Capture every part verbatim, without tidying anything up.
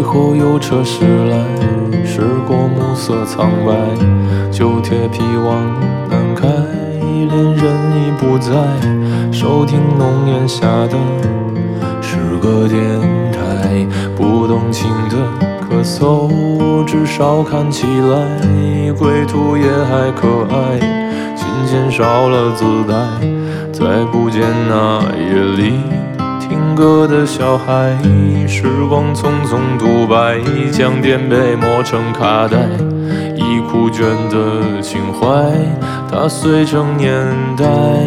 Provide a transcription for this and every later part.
后有车驶来，驶过暮色苍白，旧铁皮往南开，恋人已不在，收听浓烟下的是个电台，不动情的咳嗽，至少看起来归途也还可爱，琴弦少了姿态，再不见那夜里听歌的小孩，时光匆匆独白，将颠沛磨成卡带，已枯卷的情怀，它碎成年代。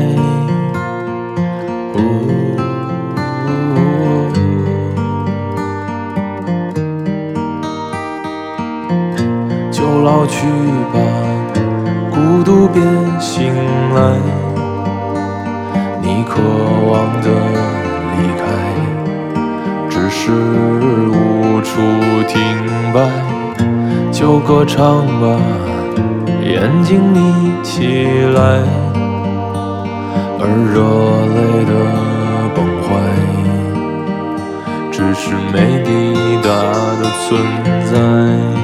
哦就老去吧，孤独别醒来，你渴望的离开，只是无处停摆，就歌唱吧，眼睛眯起来，而热泪的崩坏，只是没抵达的存在。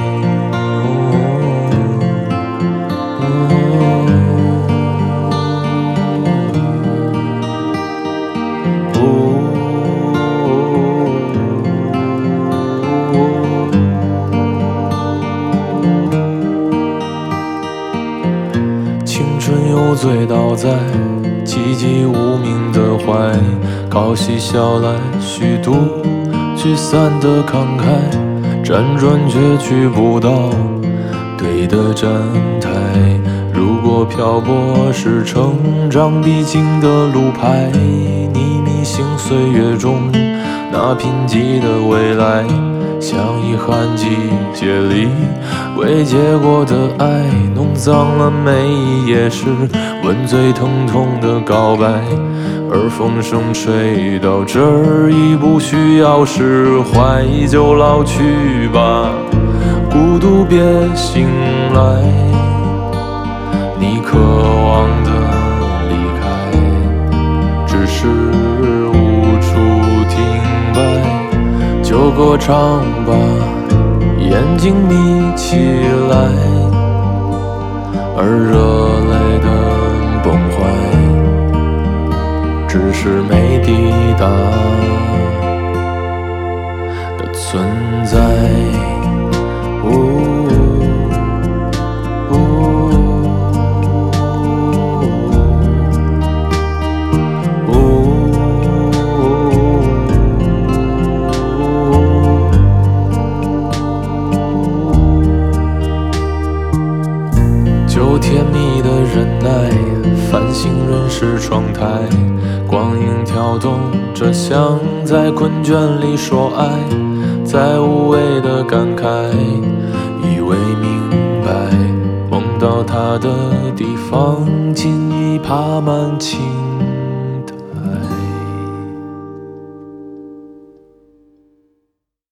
青春有醉倒在寂寂无名的怀，高嬉笑来虚度聚散的慷慨，辗转却去不到对的站台。如果漂泊是成长必经的路牌，你迷信岁月中那贫瘠的未来，像遗憾季节里未结果的爱，弄脏了每一页是吻最疼痛的告白，而风声吹到这儿已不需要释怀，就老去吧，孤独别醒来，你渴望的离开，只是无处停摆，就歌唱吧，眼睛眯起来，而热泪的崩坏，只是没抵达的存在。哦就甜蜜的忍耐，繁星润湿窗台，光影跳动着像在困倦里说爱，在无谓的感慨，以为明白，梦到他的地方尽已爬满青